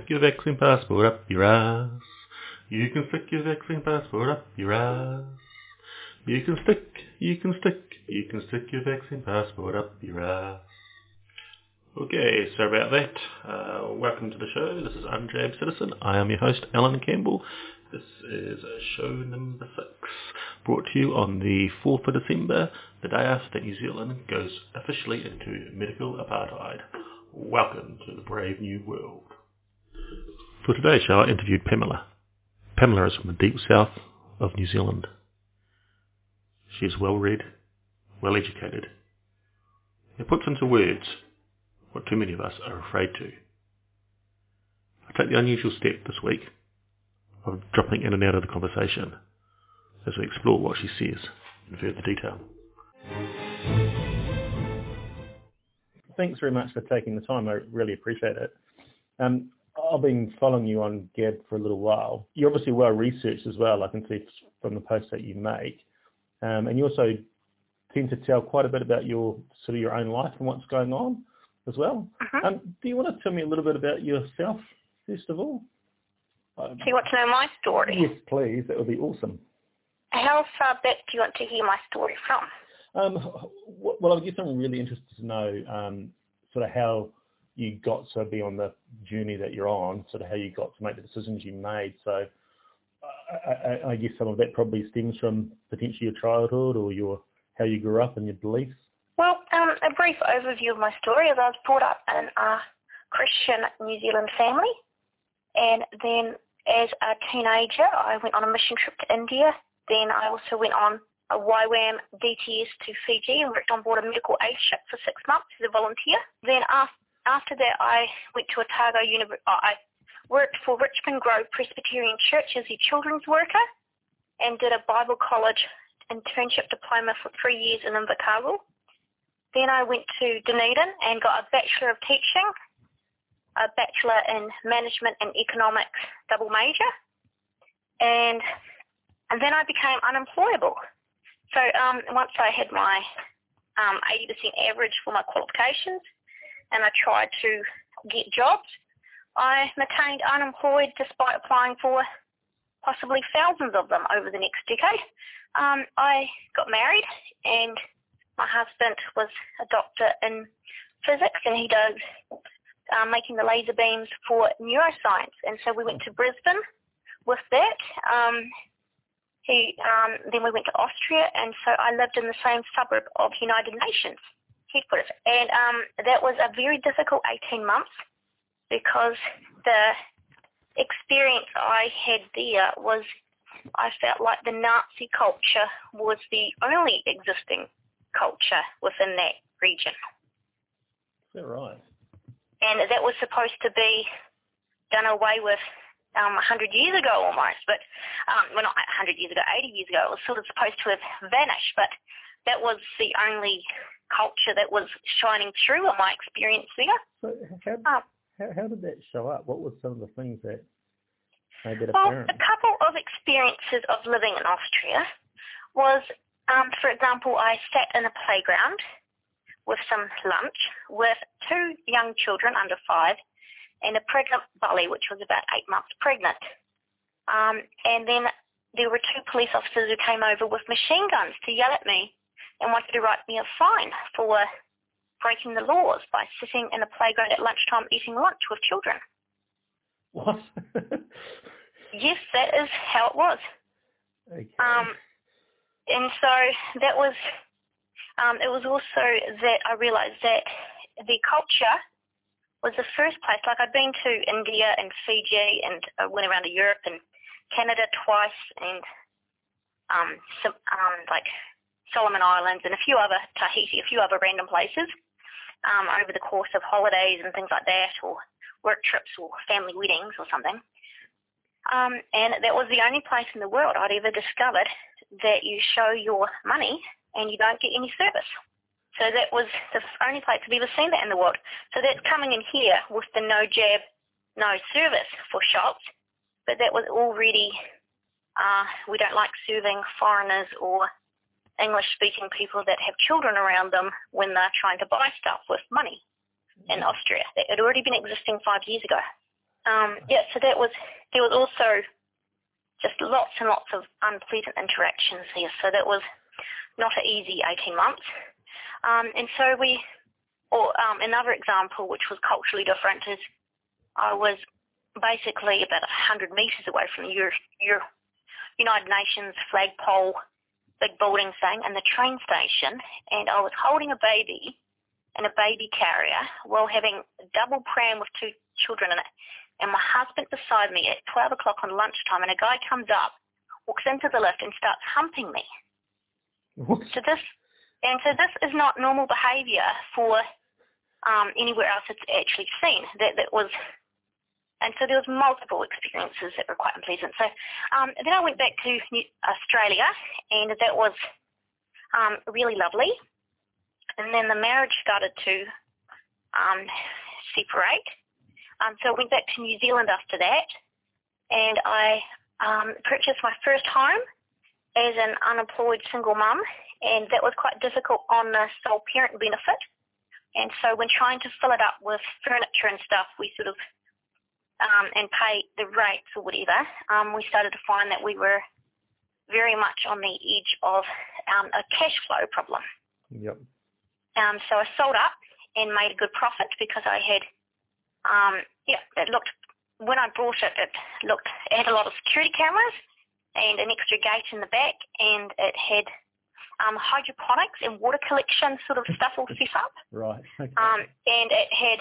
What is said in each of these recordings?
your vaccine passport up your ass. You can stick your vaccine passport up your ass. You can stick your vaccine passport up your ass. Okay, sorry about that. Welcome to the show. This is Unjabbed Citizen. I am your host, Alan Campbell. This is show number 6, brought to you on the 4th of December, the day after New Zealand goes officially into medical apartheid. Welcome to the brave new world. For today's show, I interviewed Pamela. Pamela is from the deep south of New Zealand. She is well-read, well-educated. It puts into words what too many of us are afraid to. I take the unusual step this week of dropping in and out of the conversation as we explore what she says in further detail. Thanks very much for taking the time. I really appreciate it. I've been following you on Gab for a little while. You're obviously well researched as well, I can see from the posts that you make. And you also tend to tell quite a bit about your own life and what's going on as well. Uh-huh. Do you want to tell me a little bit about yourself, first of all? So you want to know my story? Yes, please. That would be awesome. How far back do you want to hear my story from? Well, I guess I'm really interested to know sort of how you got to be on the journey that you're on, sort of how you got to make the decisions you made. So I guess some of that probably stems from potentially your childhood or how you grew up and your beliefs. Well, a brief overview of my story is I was brought up in a Christian New Zealand family, and then as a teenager I went on a mission trip to India. Then I also went on a YWAM DTS to Fiji and worked on board a medical aid ship for 6 months as a volunteer. Then after that I went to Otago University. I worked for Richmond Grove Presbyterian Church as a children's worker and did a Bible college internship diploma for 3 years in Invercargill. Then I went to Dunedin and got a Bachelor of Teaching, a Bachelor in Management and Economics double major, and then I became unemployable. So once I had my 80% average for my qualifications and I tried to get jobs, I maintained unemployed despite applying for possibly thousands of them over the next decade. I got married, and my husband was a doctor in physics, and he does making the laser beams for neuroscience. And so we went to Brisbane with that. Then we went to Austria, and so I lived in the same suburb of United Nations headquarters. And that was a very difficult 18 months because the experience I had there was I felt like the Nazi culture was the only existing culture within that region. Is that right? And that was supposed to be done away with 100 years ago almost, but, well, not 100 years ago, 80 years ago. It was sort of supposed to have vanished, but that was the only culture that was shining through in my experience there. So how did that show up? What were some of the things that made that Well, apparent? a couple of experiences of living in Austria was, for example, I sat in a playground with some lunch with 2 young children under 5 and a pregnant bully, which was about 8 months pregnant. And then there were 2 police officers who came over with machine guns to yell at me and wanted to write me a fine for breaking the laws by sitting in a playground at lunchtime eating lunch with children. What? Yes, that is how it was. Okay. And so that was, it was also that I realized that the culture was the first place. Like, I'd been to India and Fiji, and I went around to Europe and Canada twice, and like Solomon Islands and Tahiti, a few other random places over the course of holidays and things like that, or work trips or family weddings or something. And that was the only place in the world I'd ever discovered that you show your money and you don't get any service. So that was the only place I've ever seen that in the world. So that's coming in here with the no jab, no service for shops. But that was already, we don't like serving foreigners or English-speaking people that have children around them when they're trying to buy stuff with money in Austria. That had already been existing 5 years ago. So there was also just lots and lots of unpleasant interactions here. So that was not an easy 18 months. And so another example, which was culturally different, is I was basically about 100 metres away from the United Nations flagpole, big building thing, and the train station, and I was holding a baby in a baby carrier while having a double pram with 2 children in it, and my husband beside me at 12 o'clock on lunchtime, and a guy comes up, walks into the lift and starts humping me. What? So this is not normal behaviour for anywhere else it's actually seen. And so there was multiple experiences that were quite unpleasant. So then I went back to Australia, and that was really lovely. And then the marriage started to separate. So I went back to New Zealand after that, and I purchased my first home as an unemployed single mum, and that was quite difficult on the sole parent benefit. And so when trying to fill it up with furniture and stuff, we sort of and pay the rates or whatever, we started to find that we were very much on the edge of a cash flow problem. Yep. So I sold up and made a good profit because I had, when I bought it, it had a lot of security cameras and an extra gate in the back, and it had hydroponics and water collection sort of stuff all set up. Right. Okay. And it had,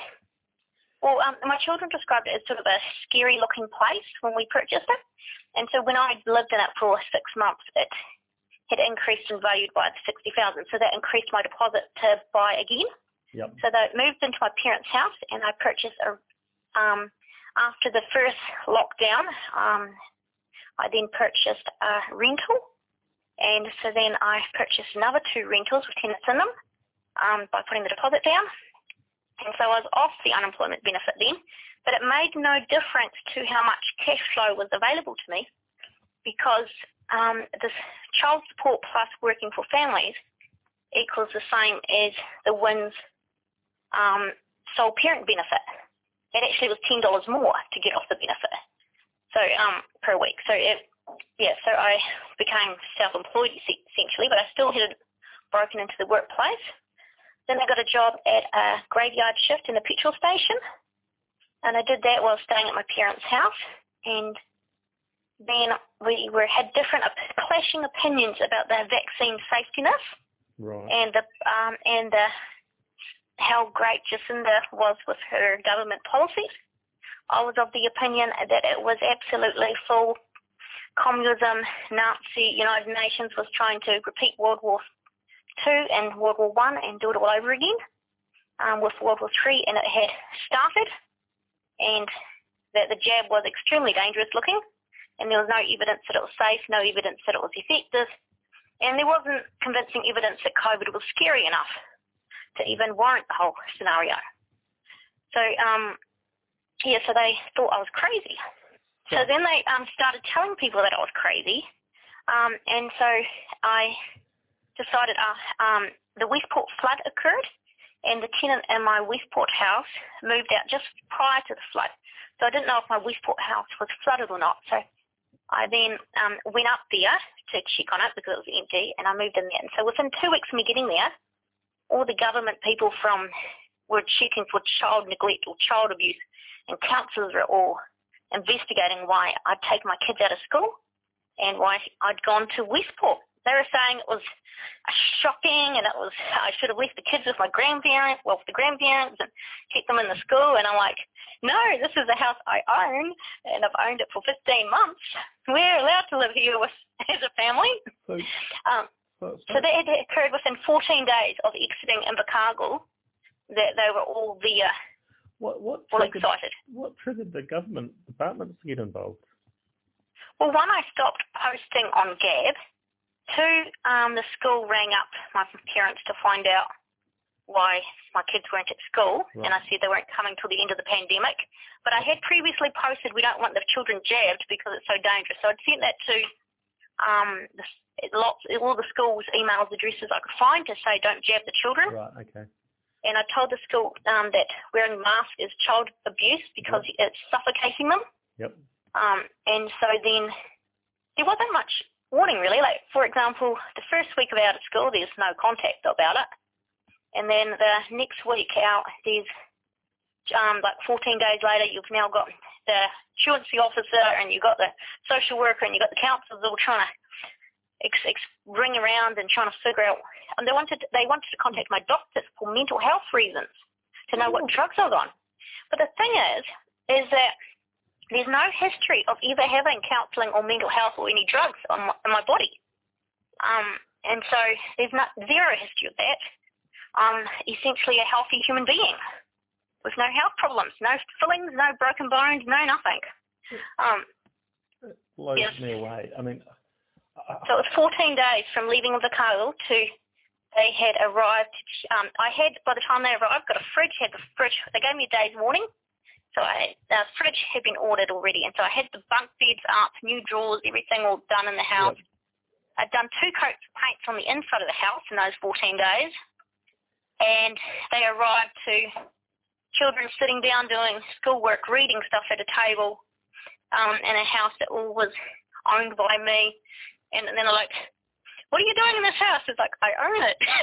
my children described it as sort of a scary-looking place when we purchased it. And so when I lived in it for 6 months, it had increased in value by 60,000. So that increased my deposit to buy again. Yep. So they moved into my parents' house, and I purchased after the first lockdown, I then purchased a rental. And so then I purchased another 2 rentals with tenants in them by putting the deposit down. And so I was off the unemployment benefit then, but it made no difference to how much cash flow was available to me, because this child support plus working for families equals the same as the WINZ sole parent benefit. It actually was $10 more to get off the benefit, so per week. So so I became self-employed essentially, but I still had broken into the workplace. Then I got a job at a graveyard shift in a petrol station, and I did that while staying at my parents' house. And then we had different clashing opinions about the vaccine safetiness, right, and how great Jacinda was with her government policies. I was of the opinion that it was absolutely full communism, Nazi. United Nations was trying to repeat World War II and World War I and do it all over again with World War III, and it had started, and that the jab was extremely dangerous looking, and there was no evidence that it was safe, no evidence that it was effective, and there wasn't convincing evidence that COVID was scary enough to even warrant the whole scenario. So, so they thought I was crazy. So then they started telling people that I was crazy, and so I decided the Westport flood occurred, and the tenant in my Westport house moved out just prior to the flood. So I didn't know if my Westport house was flooded or not. So I then went up there to check on it because it was empty, and I moved in there. And so within 2 weeks of me getting there, all the government people were checking for child neglect or child abuse, and counsellors were all investigating why I'd taken my kids out of school and why I'd gone to Westport. They were saying it was shocking, and I should have left the kids with the grandparents and kept them in the school. And I'm like, no, this is a house I own, and I've owned it for 15 months. We're allowed to live here as a family. So that had occurred within 14 days of exiting Invercargill, that they were all there, all excited. What triggered the government departments to get involved? Well, one, I stopped posting on Gab. 2, the school rang up my parents to find out why my kids weren't at school, right. And I said they weren't coming till the end of the pandemic. But I had previously posted, we don't want the children jabbed because it's so dangerous. So I'd sent that to all the schools' emails addresses I could find to say don't jab the children. Right, okay. and I told the school that wearing masks is child abuse because it's suffocating them. Yep. And so then there wasn't much warning really. Like, for example, the first week of out at school, there's no contact about it. And then the next week out, there's like 14 days later, you've now got the truancy officer and you've got the social worker and you've got the counsellors all trying to ring around and trying to figure out. And they wanted to contact my doctors for mental health reasons to know what drugs I was on. But the thing is that there's no history of ever having counselling or mental health or any drugs in my body. And so there's zero history of that. Essentially a healthy human being with no health problems, no fillings, no broken bones, no nothing. It blows me away. I mean... So it was 14 days from leaving the Invercargill to they had arrived. I had, by the time they arrived, got a fridge, they gave me a day's warning. So the fridge had been ordered already. And so I had the bunk beds up, new drawers, everything all done in the house. Yep. I'd done 2 coats of paints on the inside of the house in those 14 days. And they arrived to children sitting down doing schoolwork, reading stuff at a table in a house that all was owned by me. And then they're like, what are you doing in this house? It's like, I own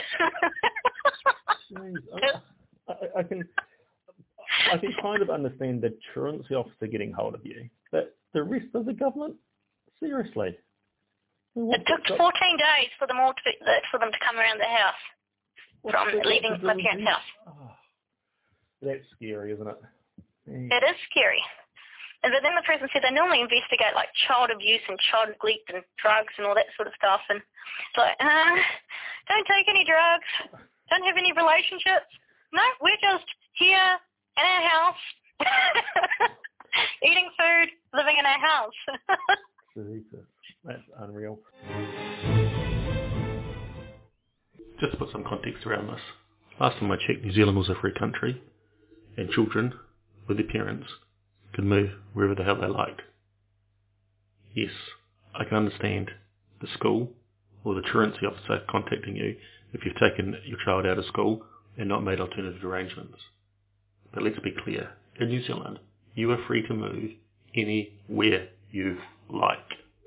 it. I can kind of understand the truancy officer getting hold of you, but the rest of the government, seriously. It took 14 days for them to come around the house from leaving my parents' house. Oh, that's scary, isn't it? It is scary. But then the person said they normally investigate like child abuse and child neglect and drugs and all that sort of stuff. And it's like, don't take any drugs, don't have any relationships. No, we're just here in our house, eating food, living in our house. Jesus, that's unreal. Just to put some context around this, last time I checked, New Zealand was a free country, and children with their parents could move wherever the hell they liked. Yes, I can understand the school or the truancy officer contacting you if you've taken your child out of school and not made alternative arrangements. But let's be clear, in New Zealand, you are free to move anywhere you like.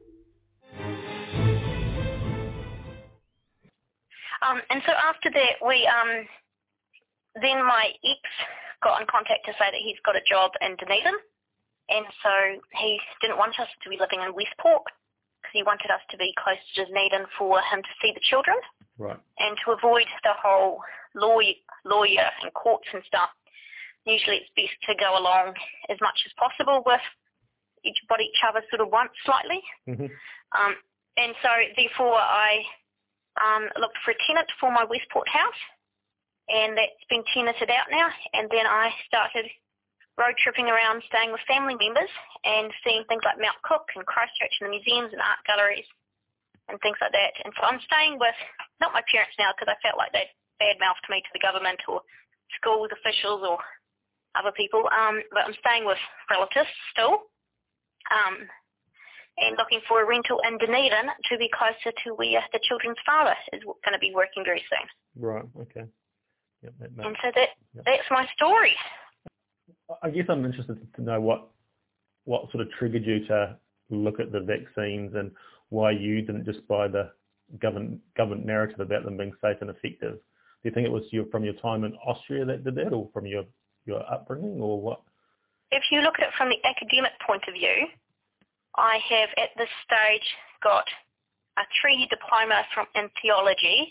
And so after that, then my ex got in contact to say that he's got a job in Dunedin. And so he didn't want us to be living in Westport because he wanted us to be close to Dunedin for him to see the children. Right. And to avoid the whole lawyer and courts and stuff, usually it's best to go along as much as possible with what each other sort of wants slightly. Mm-hmm. And so therefore I looked for a tenant for my Westport house, and that's been tenanted out now. And then I started road tripping around, staying with family members and seeing things like Mount Cook and Christchurch and the museums and art galleries and things like that. And so I'm staying with, not my parents now because I felt like they'd badmouthed me to the government or schools officials or other people, but I'm staying with relatives still and looking for a rental in Dunedin to be closer to where the children's father is going to be working very soon. Right, okay. Yep, and so that's my story. I guess I'm interested to know what sort of triggered you to look at the vaccines and why you didn't just buy the government narrative about them being safe and effective. Do you think it was from your time in Austria that did that, or from your upbringing, or what? If you look at it from the academic point of view, I have at this stage got a 3-year diploma in theology.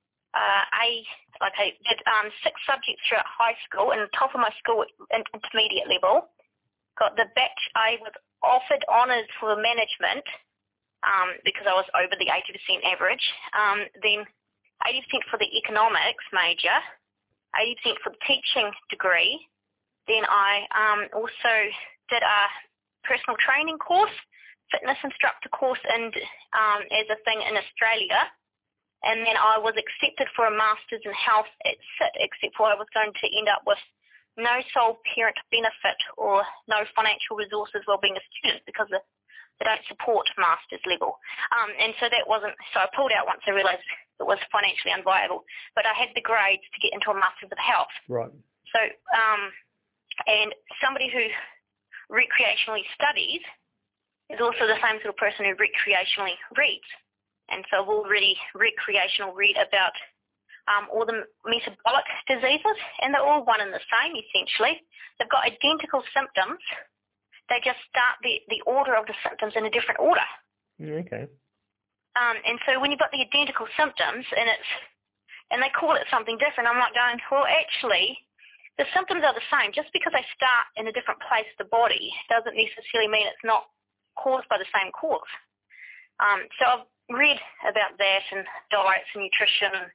I did 6 subjects throughout high school and top of my school at intermediate level. Got the batch. I was offered honours for management because I was over the 80% average. Then 80% for the economics major, 80% for the teaching degree. Then I also did a personal training course, fitness instructor course, and as a thing in Australia. And then I was accepted for a master's in health at SIT, except for I was going to end up with no sole parent benefit or no financial resources while being a student because they don't support master's level. And so that wasn't, so I pulled out once I realised it was financially unviable. But I had the grades to get into a Masters of Health. Right. So, and somebody who recreationally studies is also the same sort of person who recreationally reads. And so I've already recreational read about all the metabolic diseases, and they're all one and the same, essentially. They've got identical symptoms. They just start the order of the symptoms in a different order. Okay. And so when you've got the identical symptoms, and they call it something different, I'm like going, well, actually, the symptoms are the same. Just because they start in a different place of the body doesn't necessarily mean it's not caused by the same cause. So I've read about that and diets and nutrition.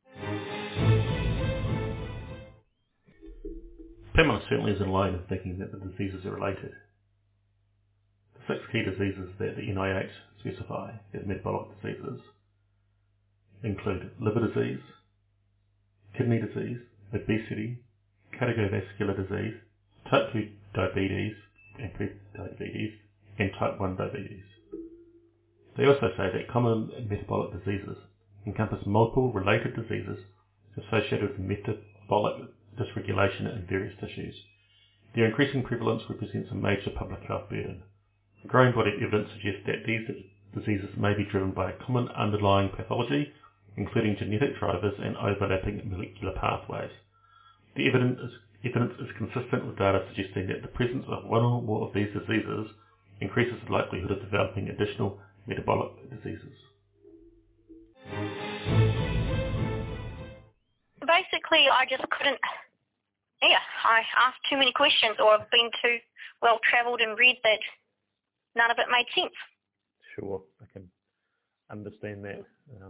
Pamela certainly isn't alone in thinking that the diseases are related. The 6 key diseases that the NIH specify as metabolic diseases include liver disease, kidney disease, obesity, cardiovascular disease, type 2 diabetes and prediabetes, and type 1 diabetes. They also say that common metabolic diseases encompass multiple related diseases associated with metabolic dysregulation in various tissues. Their increasing prevalence represents a major public health burden. A growing body of evidence suggests that these diseases may be driven by a common underlying pathology, including genetic drivers and overlapping molecular pathways. The evidence is consistent with data suggesting that the presence of one or more of these diseases increases the likelihood of developing additional metabolic diseases. Basically, I just couldn't. I asked too many questions, or I've been too well travelled and read that none of it made sense. Sure, I can understand that.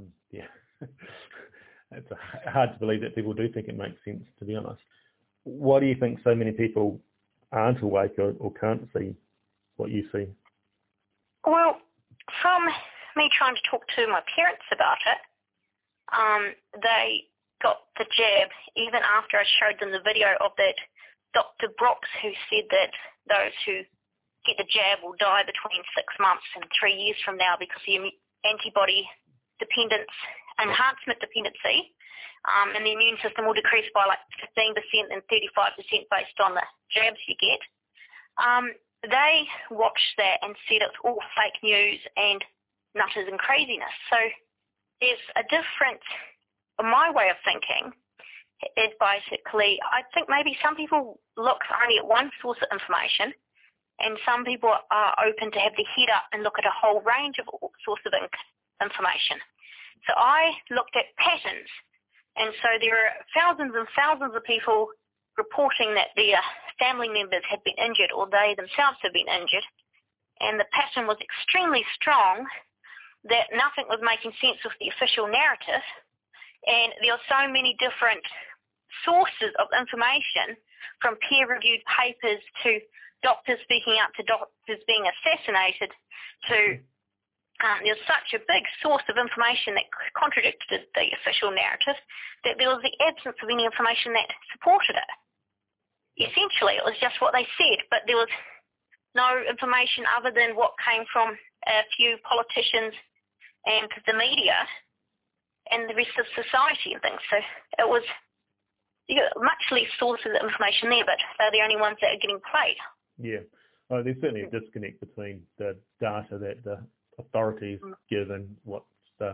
It's hard to believe that people do think it makes sense, to be honest. Why do you think so many people aren't awake or can't see what you see? Well, from me trying to talk to my parents about it, they got the jab even after I showed them the video of that Dr. Brooks, who said that those who get the jab will die between 6 months and 3 years from now because the antibody dependence, enhancement dependency, and the immune system will decrease by like 15% and 35% based on the jabs you get. They watched that and said it's all fake news and nutters and craziness. So there's a difference. My way of thinking is basically, I think maybe some people look only at one source of information, and some people are open to have their head up and look at a whole range of sources of information. So I looked at patterns, and so there are thousands and thousands of people reporting that their family members had been injured or they themselves had been injured, and the pattern was extremely strong that nothing was making sense with the official narrative, and there are so many different sources of information, from peer-reviewed papers to doctors speaking out to doctors being assassinated to there's such a big source of information that contradicted the official narrative that there was the absence of any information that supported it. Essentially, it was just what they said, but there was no information other than what came from a few politicians and the media and the rest of society and things. So it was much less sources of information there, but they're the only ones that are getting played. Yeah. Oh, there's certainly a disconnect between the data that the authorities give and what's the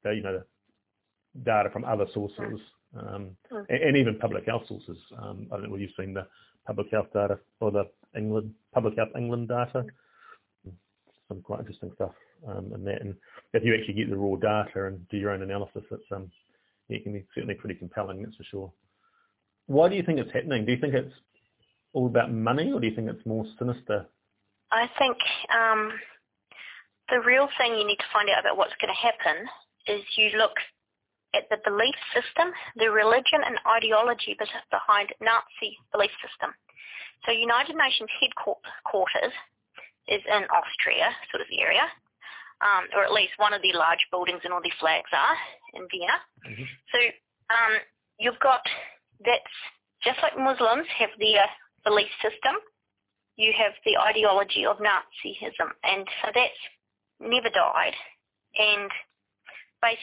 data from other sources, and even public health sources. I don't know whether you've seen the public health data or the Public Health England data. Some quite interesting stuff in that. And if you actually get the raw data and do your own analysis, it can be certainly pretty compelling, that's for sure. Why do you think it's happening? Do you think it's all about money, or do you think it's more sinister? I think the real thing you need to find out about what's going to happen is you look at the belief system, the religion and ideology behind Nazi belief system. So United Nations headquarters is in Austria sort of area, or at least one of the large buildings and all the flags are in Vienna. Mm-hmm. So you've got, that's just like Muslims have their belief system, you have the ideology of Nazism, and so that's never died. And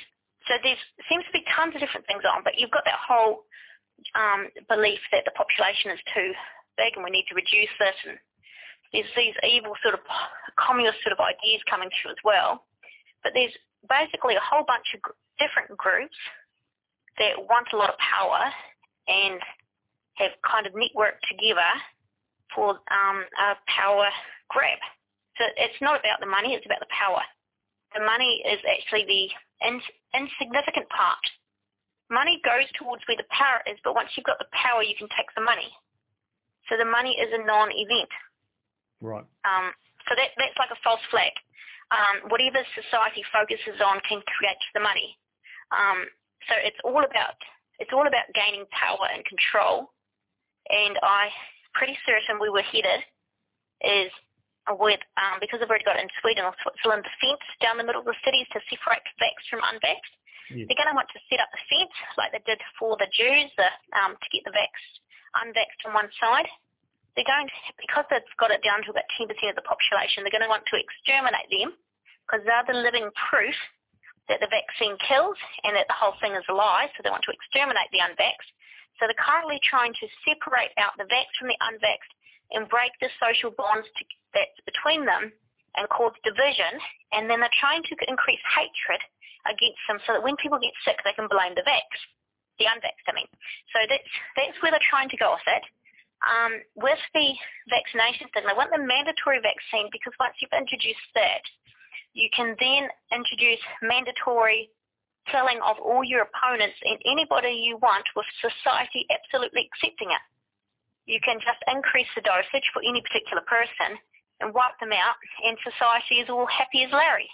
So there seems to be tons of different things on, but you've got that whole belief that the population is too big and we need to reduce it, and there's these evil sort of communist sort of ideas coming through as well. But there's basically a whole bunch of different groups that want a lot of power and have kind of networked together for a power grab. So it's not about the money, it's about the power. The money is actually the insignificant part. Money goes towards where the power is, but once you've got the power, you can take the money. So the money is a non-event. Right. So that's like a false flag. Whatever society focuses on can create the money. So it's all about gaining power and control. And I'm pretty certain we were headed is with because I've already got it in Sweden or Switzerland, the fence down the middle of the cities to separate vaxxed from unvaxxed. Yes. They're going to want to set up the fence like they did for the Jews to get the unvaxxed on one side. They're going to, because they've got it down to about 10% of the population, they're going to want to exterminate them because they're the living proof that the vaccine kills and that the whole thing is a lie, so they want to exterminate the unvaxxed. So they're currently trying to separate out the vaxxed from the unvaxxed and break the social bonds that's between them and cause division, and then they're trying to increase hatred against them so that when people get sick, they can blame the unvaxxed, I mean. So that's where they're trying to go with it. With the vaccination thing, they want the mandatory vaccine because once you've introduced that, you can then introduce mandatory killing of all your opponents and anybody you want with society absolutely accepting it. You can just increase the dosage for any particular person and wipe them out, and society is all happy as Larry.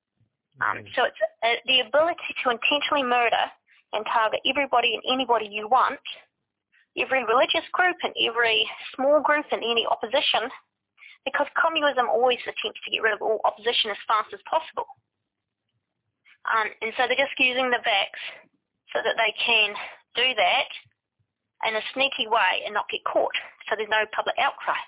So it's the ability to intentionally murder and target everybody and anybody you want, every religious group and every small group and any opposition, because communism always attempts to get rid of all opposition as fast as possible. And so they're just using the vax so that they can do that in a sneaky way and not get caught, so there's no public outcry.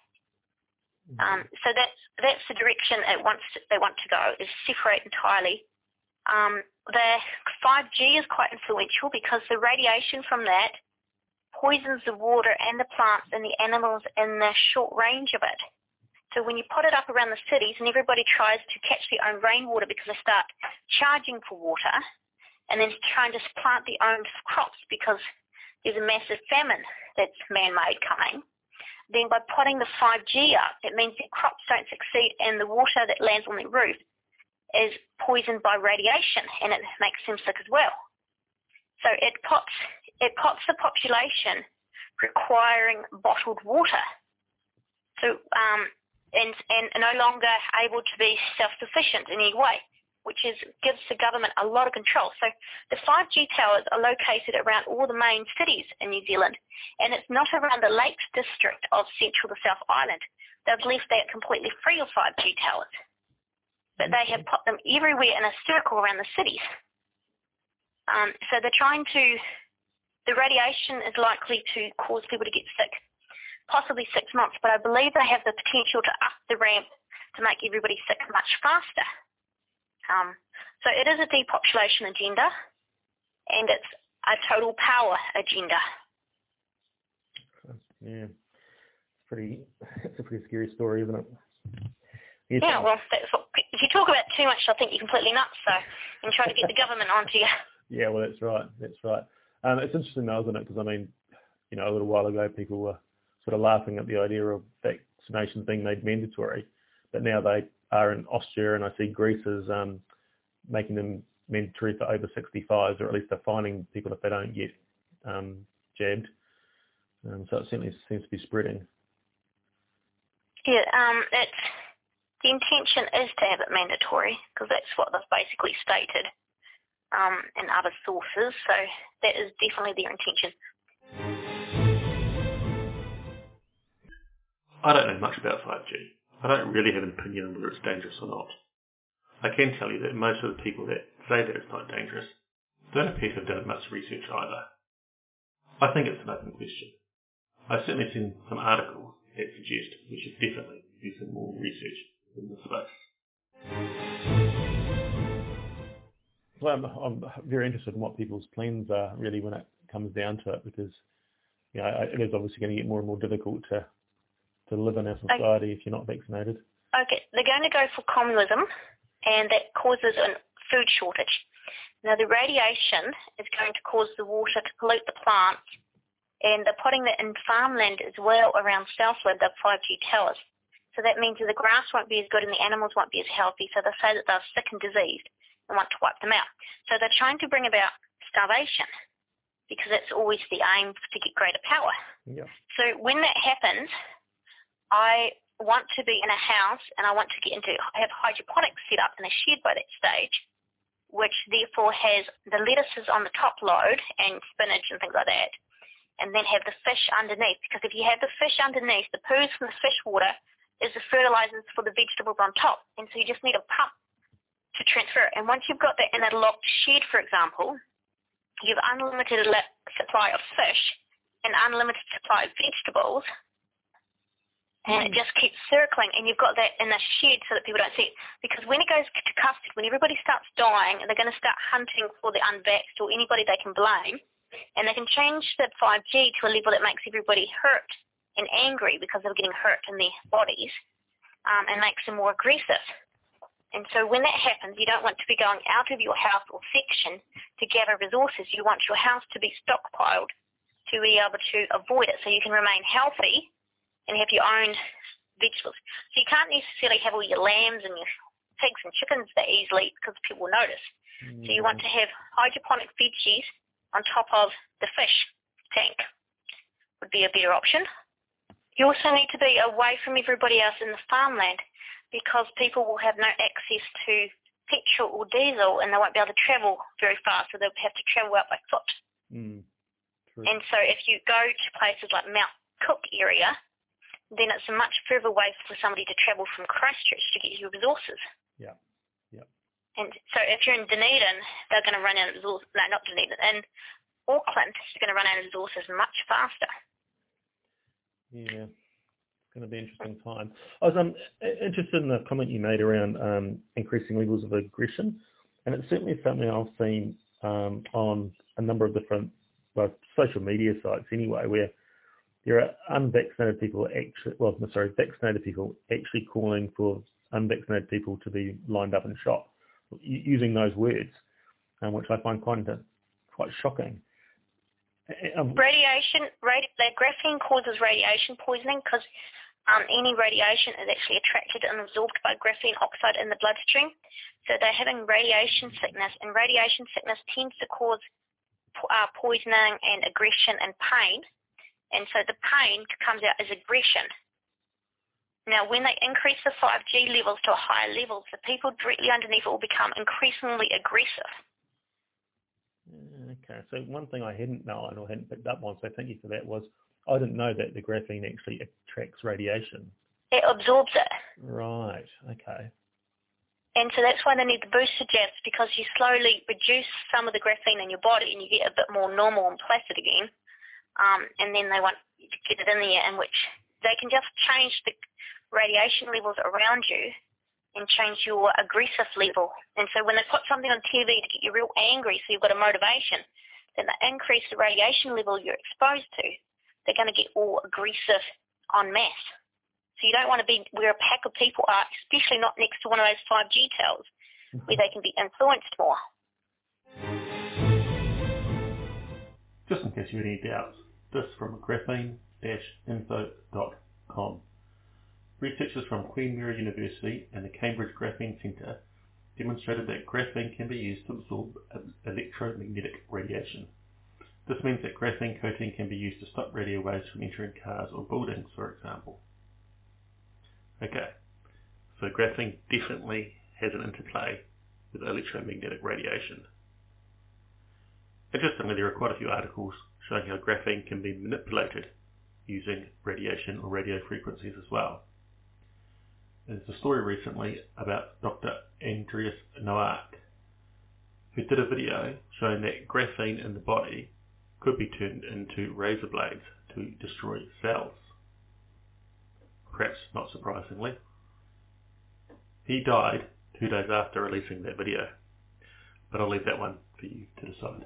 So that's the direction they want to go, is separate entirely. The 5G is quite influential because the radiation from that poisons the water and the plants and the animals in the short range of it. So when you put it up around the cities and everybody tries to catch their own rainwater because they start charging for water and then trying to plant their own crops because there's a massive famine that's man-made coming, then by putting the 5G up, it means their crops don't succeed and the water that lands on their roof is poisoned by radiation and it makes them sick as well. So it puts the population requiring bottled water. So and no longer able to be self-sufficient in any way, which gives the government a lot of control. So the 5G towers are located around all the main cities in New Zealand, and it's not around the Lakes district of Central to South Island. They've left that completely free of 5G towers, but they have put them everywhere in a circle around the cities. So they're trying to, the radiation is likely to cause people to get sick, possibly 6 months, but I believe they have the potential to up the ramp to make everybody sick much faster. So it is a depopulation agenda, and it's a total power agenda. Yeah, it's a pretty scary story, isn't it? Yes. Yeah, well, if you talk about it too much, I think you're completely nuts, so and try to get the government onto you. Yeah, well, that's right. It's interesting though, isn't it? Because, I mean, a little while ago, people were sort of laughing at the idea of vaccination being made mandatory, but now they are in Austria, and I see Greece is making them mandatory for over 65s, or at least they're fining people if they don't get jabbed. So it certainly seems to be spreading. Yeah, the intention is to have it mandatory, because that's what they've basically stated in other sources, so that is definitely their intention. I don't know much about 5G. I don't really have an opinion on whether it's dangerous or not. I can tell you that most of the people that say that it's not dangerous don't appear to have done much research either. I think it's an open question. I've certainly seen some articles that suggest we should definitely do some more research in this space. Well, I'm very interested in what people's plans are really when it comes down to it, because it is obviously going to get more and more difficult to live in our society if you're not vaccinated. Okay, they're going to go for communism, and that causes a food shortage. Now, the radiation is going to cause the water to pollute the plants, and they're putting that in farmland as well around Southland, the 5G towers. So that means that the grass won't be as good and the animals won't be as healthy, so they say that they're sick and diseased and want to wipe them out. So they're trying to bring about starvation, because that's always the aim to get greater power. Yeah. So when that happens, I want to be in a house and I want to have hydroponics set up in a shed by that stage, which therefore has the lettuces on the top load and spinach and things like that, and then have the fish underneath. Because if you have the fish underneath, the poos from the fish water is the fertilizers for the vegetables on top. And so you just need a pump to transfer it. And once you've got that in a locked shed, for example, you've unlimited supply of fish and unlimited supply of vegetables, and it just keeps circling, and you've got that in a shed so that people don't see it. Because when it goes to custard, when everybody starts dying, and they're going to start hunting for the unvaxxed or anybody they can blame, and they can change the 5G to a level that makes everybody hurt and angry because they're getting hurt in their bodies, and makes them more aggressive. And so when that happens, you don't want to be going out of your house or section to gather resources. You want your house to be stockpiled to be able to avoid it, so you can remain healthy and have your own vegetables. So you can't necessarily have all your lambs and your pigs and chickens that easily, because people will notice. Mm-hmm. So you want to have hydroponic veggies on top of the fish tank would be a better option. You also need to be away from everybody else in the farmland, because people will have no access to petrol or diesel, and they won't be able to travel very far, so they'll have to travel out by foot. True. And so if you go to places like Mount Cook area, then it's a much further way for somebody to travel from Christchurch to get your resources. Yeah. And so if you're in Dunedin, they're going to run out of resources. No, not Dunedin. In Auckland, they're going to run out of resources much faster. Yeah, it's going to be an interesting time. I was interested in the comment you made around increasing levels of aggression, and it's certainly something I've seen on a number of different social media sites anyway, where there are vaccinated people actually calling for unvaccinated people to be lined up and shot, using those words, which I find quite shocking. The graphene causes radiation poisoning, because any radiation is actually attracted and absorbed by graphene oxide in the bloodstream. So they're having radiation sickness, and radiation sickness tends to cause poisoning and aggression and pain. And so the pain comes out as aggression. Now, when they increase the 5G levels to a higher level, the people directly underneath it will become increasingly aggressive. Okay, so one thing I hadn't known or hadn't picked up on, so thank you for that, was I didn't know that the graphene actually attracts radiation. It absorbs it. Right, okay. And so that's why they need the booster jabs, because you slowly reduce some of the graphene in your body and you get a bit more normal and placid again. And then they want you to get it in there, in which they can just change the radiation levels around you and change your aggressive level. And so when they put something on TV to get you real angry, so you've got a motivation, then they increase the radiation level you're exposed to. They're going to get all aggressive en masse. So you don't want to be where a pack of people are, especially not next to one of those 5G towers, where they can be influenced more. Just in case you had any doubts, this from graphene-info.com. Researchers from Queen Mary University and the Cambridge Graphene Centre demonstrated that graphene can be used to absorb electromagnetic radiation. This means that graphene coating can be used to stop radio waves from entering cars or buildings, for example. Okay, so graphene definitely has an interplay with electromagnetic radiation. Interestingly, there are quite a few articles showing how graphene can be manipulated using radiation or radio frequencies as well. There's a story recently about Dr. Andreas Nowak, who did a video showing that graphene in the body could be turned into razor blades to destroy cells. Perhaps not surprisingly. He died 2 days after releasing that video. But I'll leave that one for you to decide.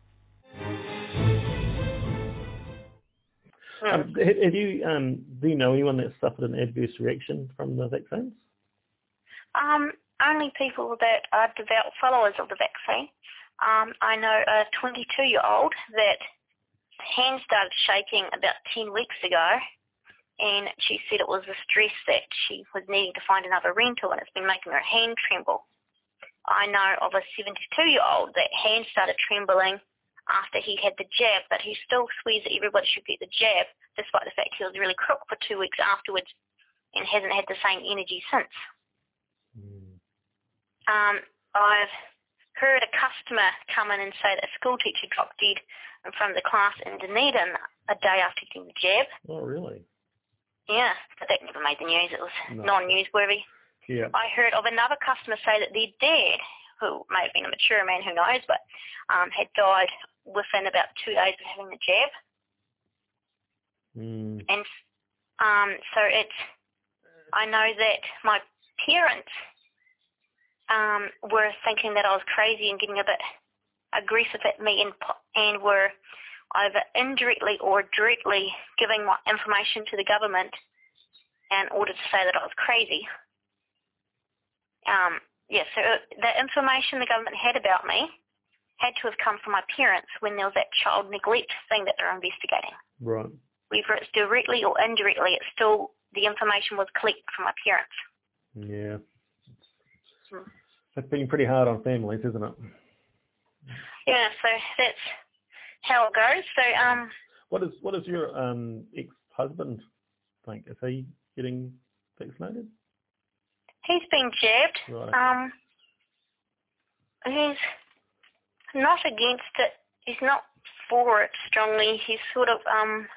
Have you, do you know anyone that suffered an adverse reaction from the vaccines? Only people that are devout followers of the vaccine. I know a 22-year-old that hand started shaking about 10 weeks ago, and she said it was the stress that she was needing to find another rental, and it's been making her hand tremble. I know of a 72-year-old that hand started trembling after he had the jab, but he still swears that everybody should get the jab, despite the fact he was really crook for 2 weeks afterwards and hasn't had the same energy since. I've heard a customer come in and say that a school teacher dropped dead in front of the class in Dunedin a day after getting the jab. Oh, really? Yeah, but that never made the news. It was non-newsworthy. Yeah. I heard of another customer say that their dad, who may have been a mature man, who knows, but had died within about 2 days of having the jab. And so I know that my parents were thinking that I was crazy and getting a bit aggressive at me and were either indirectly or directly giving my information to the government in order to say that I was crazy. So the information the government had about me had to have come from my parents when there was that child neglect thing that they're investigating. Right. Whether it's directly or indirectly, it's still, the information was collected from my parents. Yeah. It's been pretty hard on families, isn't it? Yeah, so that's how it goes. So, what does your ex-husband think? Is he getting vaccinated? He's been jabbed. Right. He's not against it. He's not for it strongly. He's sort of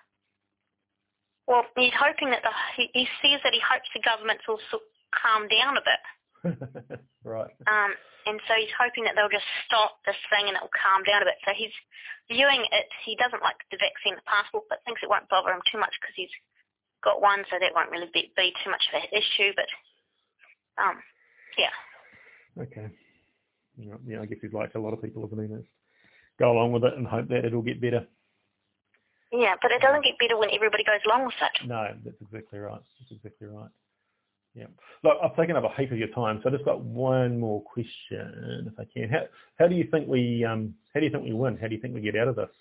he's hoping that he says that he hopes the governments will calm down a bit. Right. And so he's hoping that they'll just stop this thing and it will calm down a bit. So he's viewing it, he doesn't like the vaccine, the passport, but thinks it won't bother him too much because he's got one, so that won't really be too much of an issue. But, yeah. Okay. Yeah, I guess he's like a lot of people, isn't he? Just go along with it and hope that it'll get better. Yeah, but it doesn't get better when everybody goes along with it. No, that's exactly right. Yeah. Look, I've taken up a heap of your time, so I've just got one more question, if I can. How do you think we win? How do you think we get out of this?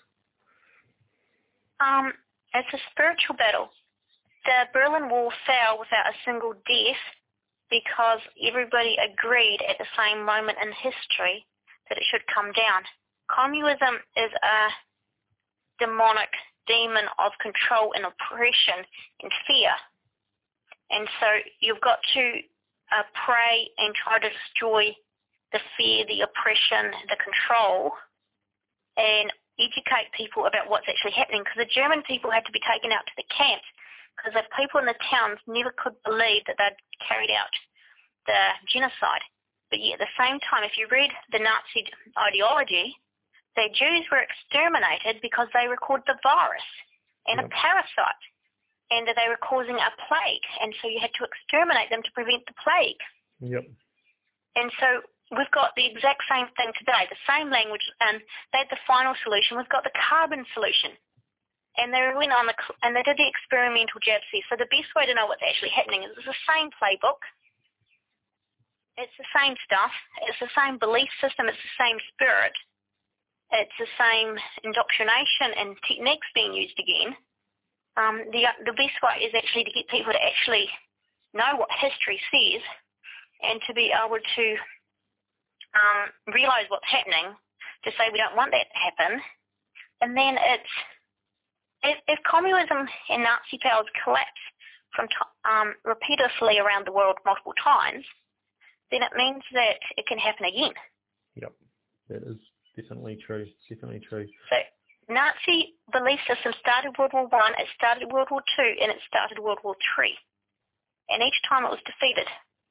It's a spiritual battle. The Berlin Wall fell without a single death because everybody agreed at the same moment in history that it should come down. Communism is a demonic demon of control and oppression and fear. And so you've got to pray and try to destroy the fear, the oppression, the control, and educate people about what's actually happening. Because the German people had to be taken out to the camps because the people in the towns never could believe that they'd carried out the genocide. But yet at the same time, if you read the Nazi ideology, the Jews were exterminated because they were called the virus and a parasite. And they were causing a plague, and so you had to exterminate them to prevent the plague. Yep. And so we've got the exact same thing today, the same language, and they had the final solution. We've got the carbon solution. And they went on and they did the experimental jab test. So the best way to know what's actually happening is it's the same playbook. It's the same stuff. It's the same belief system. It's the same spirit. It's the same indoctrination and techniques being used again. The best way is actually to get people to actually know what history says and to be able to realize what's happening, to say we don't want that to happen. And then if communism and Nazi powers collapse from repeatedly around the world multiple times, then it means that it can happen again. Yep, that is definitely true. So Nazi belief system started World War I, it started World War II, and it started World War III. And each time it was defeated.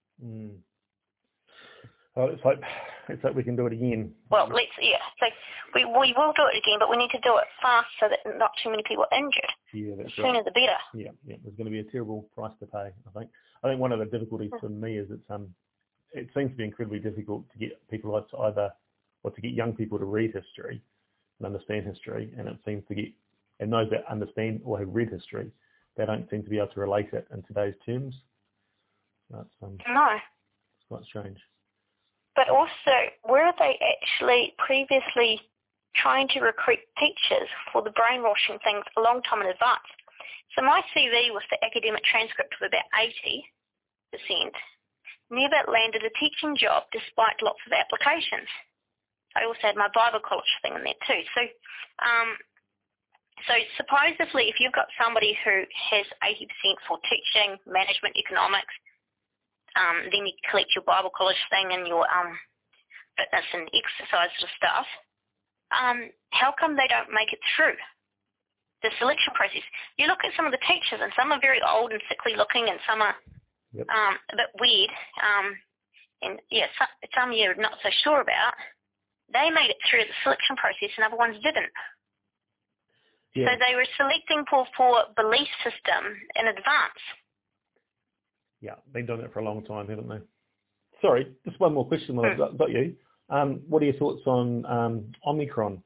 Well, it's like we can do it again. Well, so we will do it again, but we need to do it fast so that not too many people are injured. Yeah, that's the sooner the better. Yeah, there's going to be a terrible price to pay, I think. I think one of the difficulties for me is it seems to be incredibly difficult to get people to either or to get young people to read history and understand history, and it seems to get, and those that understand or have read history, they don't seem to be able to relate it in today's terms. That's No. it's quite strange. But also, were they actually previously trying to recruit teachers for the brainwashing things a long time in advance? So my CV with the academic transcript of about 80%, never landed a teaching job despite lots of applications. I also had my Bible college thing in there too. So supposedly if you've got somebody who has 80% for teaching, management, economics, then you collect your Bible college thing and your fitness and exercise sort of stuff, how come they don't make it through the selection process? You look at some of the teachers, and some are very old and sickly looking, and some are a bit weird, and some you're not so sure about. They made it through the selection process and other ones didn't. Yeah. So they were selecting for belief system in advance. Yeah, been doing it for a long time, haven't they? Sorry, just one more question while I've got you. What are your thoughts on Omicron?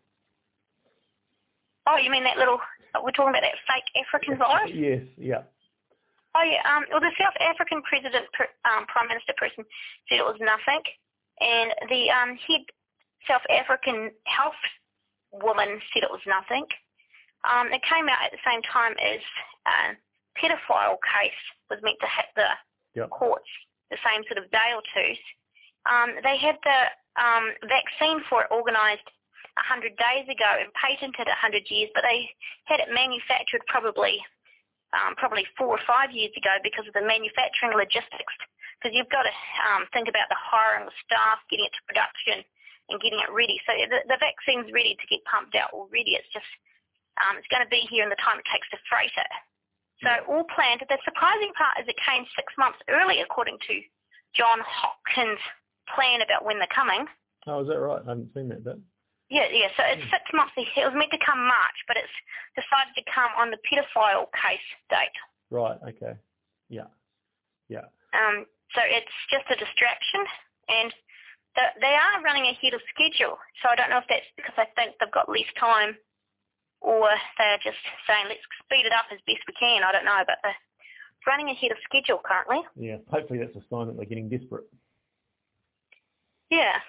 Oh, you mean that little, we're talking about that fake African virus? Yes, yeah. Oh, yeah. Well, the South African Prime Minister person said it was nothing. And the head South African health woman said it was nothing. It came out at the same time as a pedophile case was meant to hit the courts the same sort of day or two. They had the vaccine for it organised 100 days ago and patented 100 years, but they had it manufactured probably 4 or 5 years ago because of the manufacturing logistics. Because you've got to think about the hiring of staff, getting it to production, and getting it ready. So the vaccine's ready to get pumped out already. It's just it's going to be here in the time it takes to freight it. So all planned. The surprising part is it came 6 months early, according to John Hopkins' plan about when they're coming. Oh, is that right? I haven't seen that bit. Yeah. So it's 6 months ahead. It was meant to come March, but it's decided to come on the pedophile case date. Right. Okay. Yeah. So it's just a distraction, and they are running ahead of schedule. So I don't know if that's because they think they've got less time, or they're just saying let's speed it up as best we can. I don't know, but they're running ahead of schedule currently. Yeah. Hopefully that's a sign that they're getting desperate. Yeah.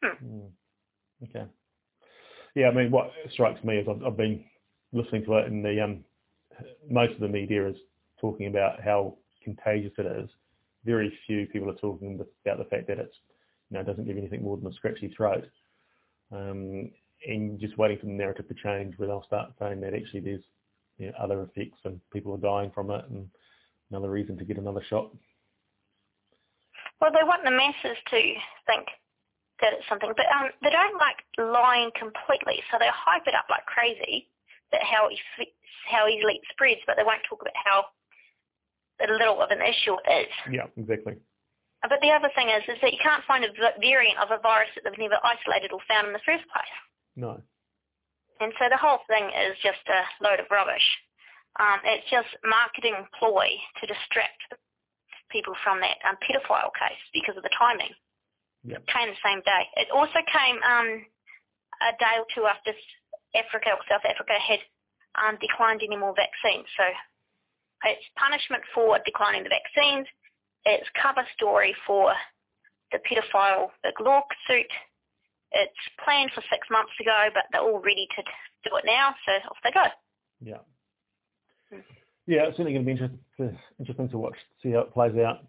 Okay. Yeah, I mean, what strikes me is I've been listening to it, and most of the media is talking about how contagious it is. Very few people are talking about the fact that it's, it doesn't give anything more than a scratchy throat. And just waiting for the narrative to change where they'll start saying that actually there's other effects and people are dying from it and another reason to get another shot. Well, they want the masses to think that it's something, but they don't like lying completely, so they hype it up like crazy, that how easily it spreads, but they won't talk about how little of an issue it is. Yeah, exactly. But the other thing is that you can't find a variant of a virus that they've never isolated or found in the first place. No. And so the whole thing is just a load of rubbish. It's just marketing ploy to distract people from that pedophile case because of the timing. Yep. It came the same day. It also came a day or two after South Africa had declined any more vaccines. So it's punishment for declining the vaccines. It's cover story for the pedophile big lawsuit. It's planned for 6 months ago, but they're all ready to do it now, so off they go. Yeah. Yeah, it's certainly going to be interesting to watch, see how it plays out.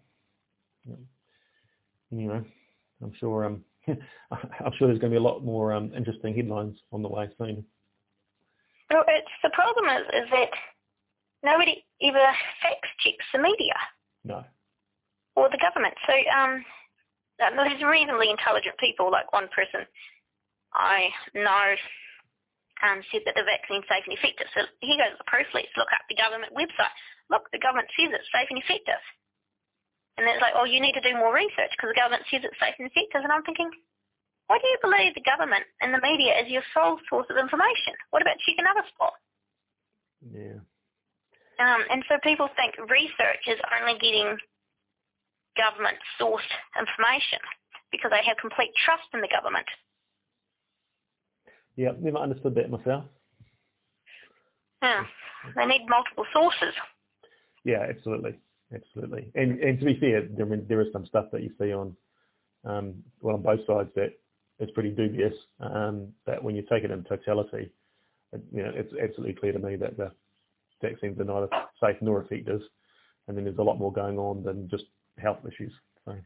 Anyway, I'm sure there's going to be a lot more interesting headlines on the way soon. Well, the problem is that nobody ever fact checks the media. No. Or the government. So there's reasonably intelligent people, like one person I know said that the vaccine's safe and effective. So he goes to the proof, let's look up the government website. Look, the government says it's safe and effective. And it's like, oh, you need to do more research because the government says it's safe and effective. And I'm thinking, why do you believe the government and the media is your sole source of information? What about check another spot? Yeah. And so people think research is only getting government-sourced information because they have complete trust in the government. Yeah, never understood that myself. They need multiple sources. Yeah, absolutely. And to be fair, there is some stuff that you see on on both sides that is pretty dubious. That when you take it in totality, it's absolutely clear to me that the vaccines are neither safe nor effective, and then there's a lot more going on than just health issues. So,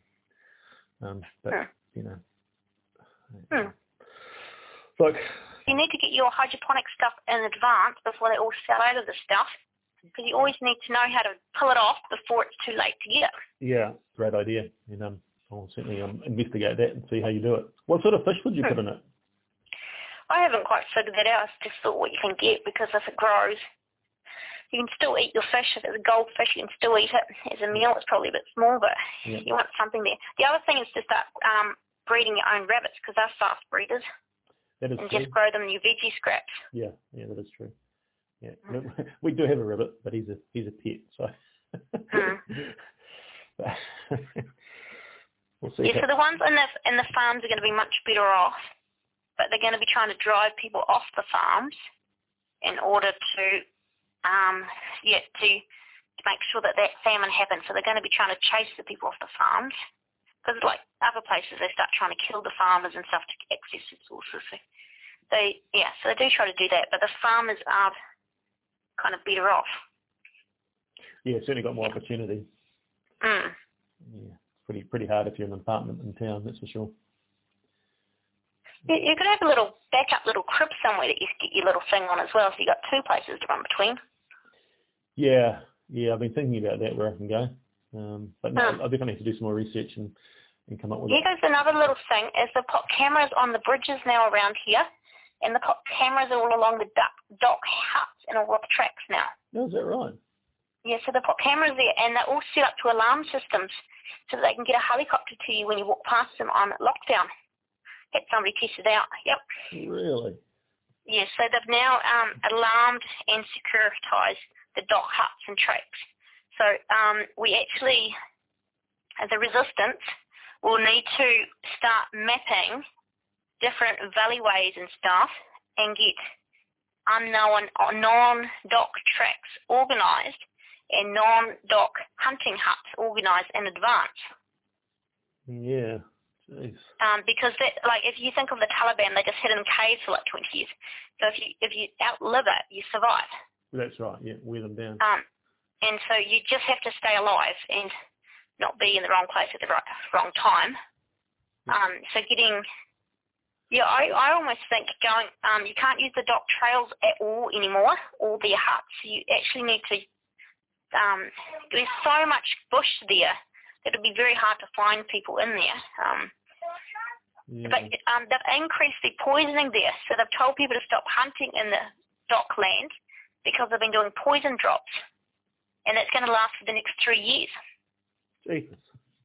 look, you need to get your hydroponic stuff in advance before they all sell out of the stuff, because you always need to know how to pull it off before it's too late to get. Yeah, great idea. And I'll certainly investigate that and see how you do it. What sort of fish would you put in it? I haven't quite figured that out. I just thought what you can get, because if it grows, you can still eat your fish. If it's a goldfish, you can still eat it. As a meal, it's probably a bit small, but you want something there. The other thing is to start breeding your own rabbits, because they're fast breeders. That is and true. Just grow them in your veggie scraps. Yeah, that is true. Yeah, we do have a rabbit, but he's a pet, so. We'll see. Yeah, so the ones in the farms are going to be much better off, but they're going to be trying to drive people off the farms in order to make sure that famine happens. So they're going to be trying to chase the people off the farms, because like other places, they start trying to kill the farmers and stuff to access resources. So they do try to do that, but the farmers are kind of better off. Yeah, certainly got more opportunity. Yeah, pretty hard if you're in an apartment in town, that's for sure. You could have a little backup little crib somewhere that you could get your little thing on as well, so you've got two places to run between. Yeah, I've been thinking about that, where I can go. But no, I definitely have to do some more research and come up with it. Here's another little thing, is they've put cameras on the bridges now around here, and they've put cameras all along the dock huts and all the tracks now. Oh, is that right? Yeah, so they've put cameras there, and they're all set up to alarm systems so that they can get a helicopter to you when you walk past them on lockdown. Had somebody tested out. Yep. Really? Yeah, so they've now alarmed and securitized the dock huts and tracks. So we actually, as a resistance, will need to start mapping different valleyways and stuff and get unknown or non-dock tracks organised and non-dock hunting huts organised in advance. Yeah. Jeez. Because if you think of the Taliban, they just hid in caves for like 20 years. So if you outlive it, you survive. That's right. Yeah, wear them down. And so you just have to stay alive and not be in the wrong place at the wrong time. So getting, I almost think going, you can't use the dock trails at all anymore, or their huts. You actually need to, there's so much bush there that it'll be very hard to find people in there. But they've increased the poisoning there. So they've told people to stop hunting in the dock land because they've been doing poison drops. And that's going to last for the next 3 years. Jesus.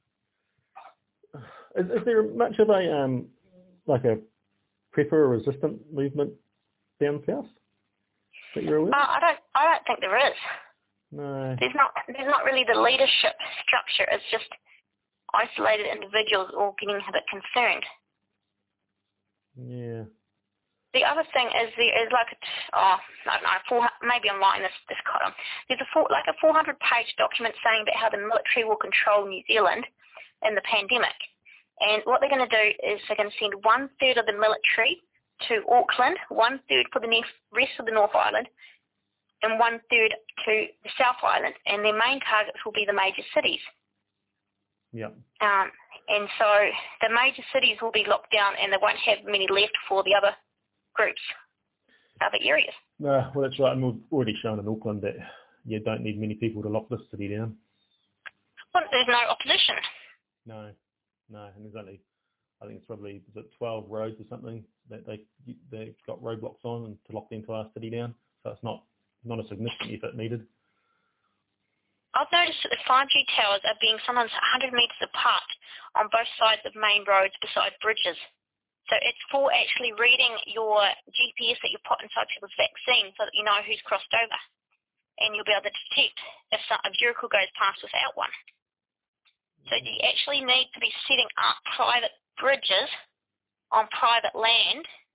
Is there much of a like a prepper or resistant movement down south that you're aware of? I don't think there is. No. There's not really the leadership structure. It's just isolated individuals all getting a bit concerned. Yeah. The other thing is there is like I don't know, maybe I'm lying this column. There's a 400-page document saying about how the military will control New Zealand in the pandemic. And what they're going to do is they're going to send 1/3 of the military to Auckland, 1/3 for the rest of the North Island, and 1/3 to the South Island. And their main targets will be the major cities. Yeah. And so the major cities will be locked down, and they won't have many left for the other groups, other areas. Well, that's right. And we've already shown in Auckland that you don't need many people to lock this city down. Well, there's no opposition. No. And there's only, I think it's probably 12 roads or something that they've got roadblocks on and to lock the entire city down. So it's not a significant effort needed. I've noticed that the 5G towers are being sometimes 100 metres apart on both sides of main roads beside bridges. So it's for actually reading your GPS that you put inside people's vaccine so that you know who's crossed over. And you'll be able to detect if a vehicle goes past without one. So you actually need to be setting up private bridges on private land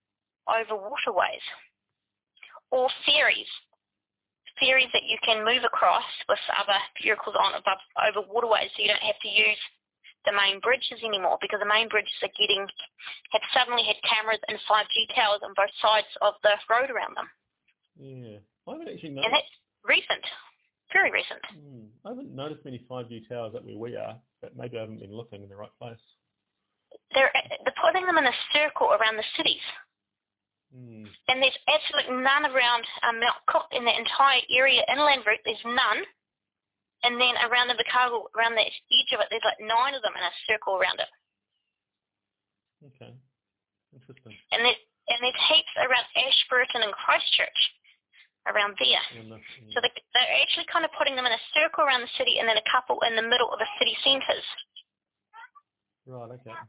over waterways. Or ferries that you can move across with other vehicles on over waterways, so you don't have to use the main bridges anymore, because the main bridges have suddenly had cameras and 5G towers on both sides of the road around them. Yeah, I haven't actually noticed. And that's recent, very recent. I haven't noticed many 5G towers up where we are, but maybe I haven't been looking in the right place. They're putting them in a circle around the cities. And there's absolutely none around Mount Cook in the entire area, inland route, there's none. And then around the Invercargill, around the edge of it, there's like 9 of them in a circle around it. Okay, interesting. And there's heaps around Ashburton and Christchurch around there. So they're actually kind of putting them in a circle around the city and then a couple in the middle of the city centres. Right, okay.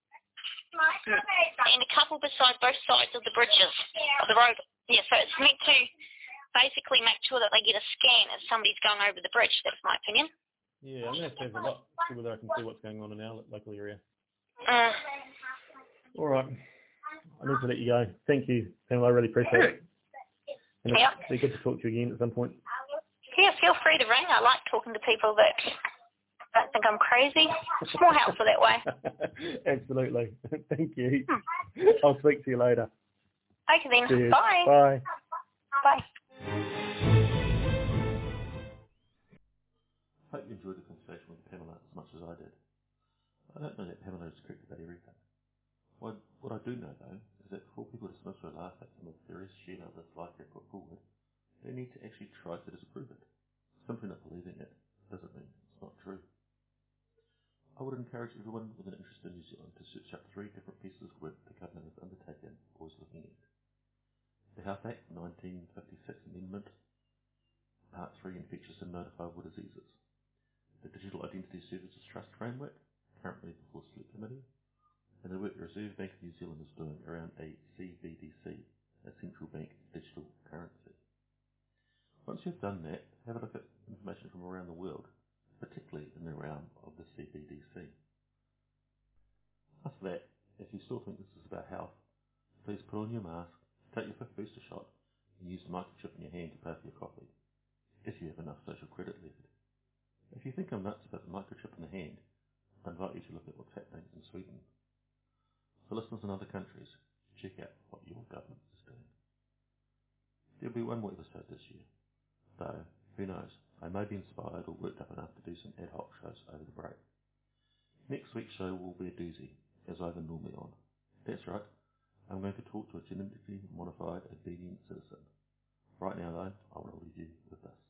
And a couple beside both sides of the bridges of the road. Yeah, so it's meant to basically make sure that they get a scan as somebody's going over the bridge. That's my opinion. Yeah, I'm going to have to have a look, see whether I can see what's going on in our local area. All right. I need to let you go. Thank you, Pamela. I really appreciate it. And it'd be good to talk to you again at some point. Yeah, feel free to ring. I like talking to people that don't think I'm crazy. It's more helpful that way. Absolutely. Thank you. I'll speak to you later. Okay then. Cheers. Bye. Bye. Bye. I hope you enjoyed the conversation with Pamela as much as I did. I don't know that Pamela is correct about everything. What I do know, though, is that before people dismiss or laugh at some of the theories she and others like her put forward, they need to actually try to disprove it. Simply not believing it doesn't mean it's not true. I would encourage everyone with an interest in New Zealand to search up 3 different pieces of work the government has undertaken or is looking at. The Health Act 1956 Amendment, Part 3, Infectious and Notifiable Diseases. The Digital Identity Services Trust Framework, currently before Select Committee, and the work the Reserve Bank of New Zealand is doing around a CBDC, a central bank digital currency. Once you've done that, have a look at information from around the world, particularly in the realm of the CBDC. After that, if you still think this is about health, please put on your mask, take your 5th booster shot, and use the microchip in your hand to pay for your coffee, if you have enough social credit left. If you think I'm nuts about the microchip in the hand, I invite you to look at what's happening in Sweden. For listeners in other countries, check out what your government is doing. There'll be one more episode this year, though, who knows, I may be inspired or worked up enough to do some ad hoc shows over the break. Next week's show will be a doozy, as I've normally on. That's right, I'm going to talk to a genetically modified obedient citizen. Right now though, I want to leave you with this.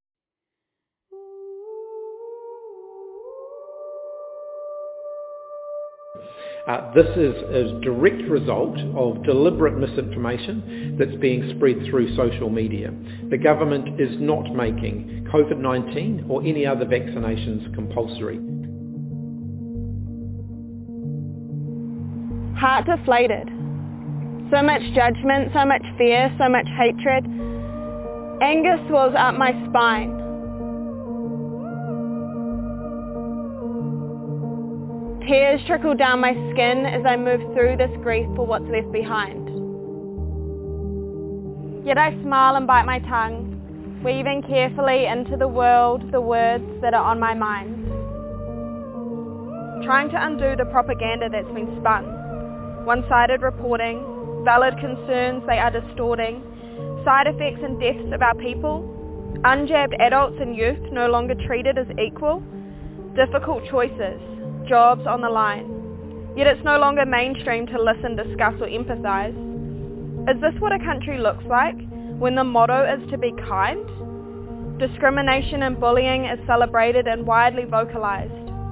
This is a direct result of deliberate misinformation that's being spread through social media. The government is not making COVID-19 or any other vaccinations compulsory. Heart deflated. So much judgment, so much fear, so much hatred. Anger swells up my spine. Tears trickle down my skin as I move through this grief for what's left behind. Yet I smile and bite my tongue, weaving carefully into the world the words that are on my mind. Trying to undo the propaganda that's been spun. One-sided reporting, valid concerns they are distorting, side effects and deaths of our people, unjabbed adults and youth no longer treated as equal, difficult choices, jobs on the line. Yet it's no longer mainstream to listen, discuss or empathise. Is this what a country looks like when the motto is to be kind? Discrimination and bullying is celebrated and widely vocalised.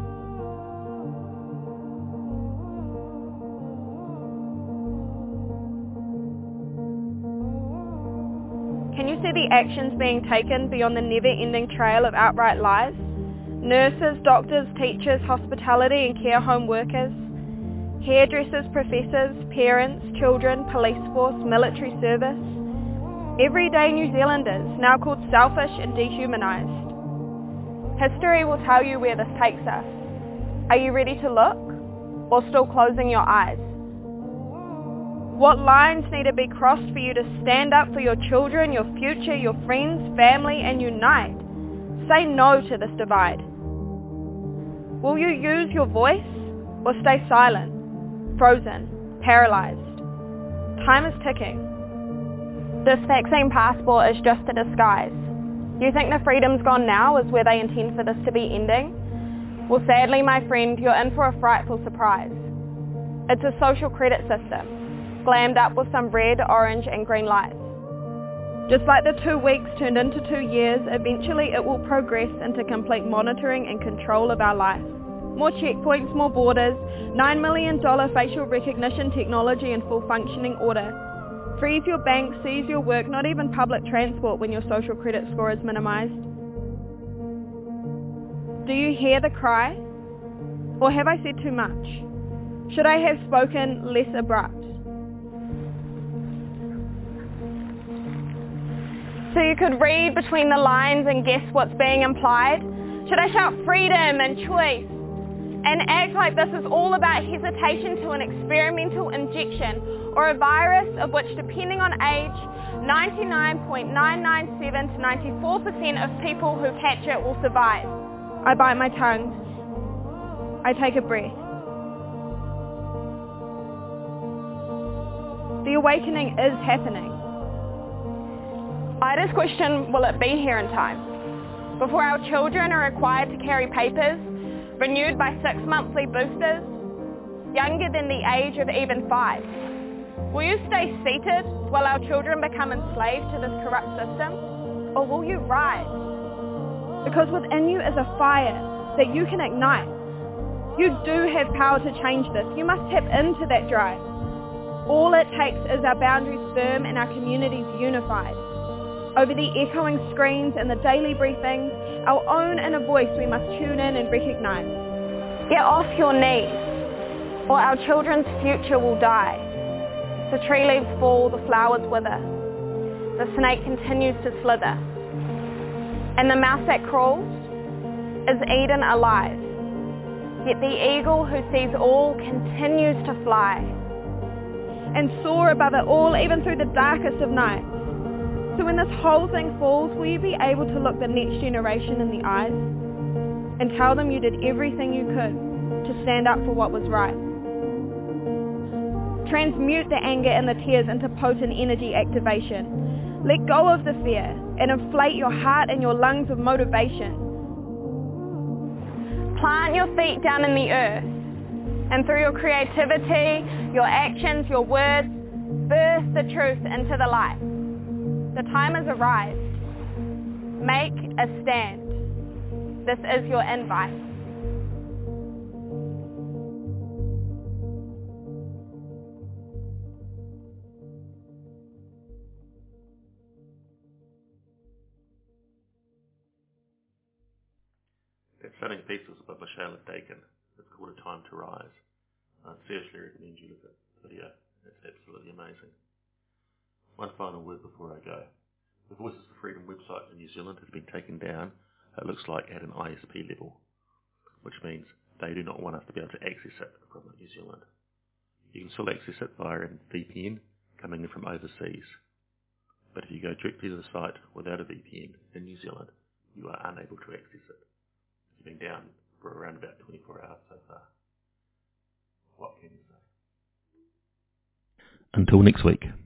Can you see the actions being taken beyond the never-ending trail of outright lies? Nurses, doctors, teachers, hospitality and care home workers, hairdressers, professors, parents, children, police force, military service. Everyday New Zealanders, now called selfish and dehumanised. History will tell you where this takes us. Are you ready to look? Or still closing your eyes? What lines need to be crossed for you to stand up for your children, your future, your friends, family, and unite? Say no to this divide. Will you use your voice or stay silent, frozen, paralysed? Time is ticking. This vaccine passport is just a disguise. You think the freedom's gone now is where they intend for this to be ending? Well, sadly, my friend, you're in for a frightful surprise. It's a social credit system, glammed up with some red, orange and green lights. Just like the 2 weeks turned into 2 years, eventually it will progress into complete monitoring and control of our life. More checkpoints, more borders, $9 million facial recognition technology in full functioning order. Freeze your bank, seize your work, not even public transport when your social credit score is minimised. Do you hear the cry? Or have I said too much? Should I have spoken less abrupt? So you could read between the lines and guess what's being implied? Should I shout freedom and choice and act like this is all about hesitation to an experimental injection or a virus of which, depending on age, 99.997 to 94% of people who catch it will survive? I bite my tongue. I take a breath. The awakening is happening. I just question, will it be here in time? Before our children are required to carry papers, renewed by 6 monthly boosters, younger than the age of even 5. Will you stay seated while our children become enslaved to this corrupt system? Or will you rise? Because within you is a fire that you can ignite. You do have power to change this. You must tap into that drive. All it takes is our boundaries firm and our communities unified. Over the echoing screens and the daily briefings, our own inner voice we must tune in and recognise. Get off your knees, or our children's future will die. The tree leaves fall, the flowers wither. The snake continues to slither. And the mouse that crawls is eaten alive. Yet the eagle who sees all continues to fly and soar above it all, even through the darkest of nights. So when this whole thing falls, will you be able to look the next generation in the eyes and tell them you did everything you could to stand up for what was right? Transmute the anger and the tears into potent energy activation. Let go of the fear and inflate your heart and your lungs with motivation. Plant your feet down in the earth, and through your creativity, your actions, your words, burst the truth into the light. The time has arrived. Make a stand. This is your invite. That stunning piece was by Michelle Dakin. It's called A Time to Rise. I seriously recommend you look at the video. It's absolutely amazing. One final word before I go. The Voices for Freedom website in New Zealand has been taken down, it looks like at an ISP level, which means they do not want us to be able to access it from New Zealand. You can still access it via a VPN coming in from overseas. But if you go directly to the site without a VPN in New Zealand, you are unable to access it. It's been down for around about 24 hours so far. What can you say? Until next week.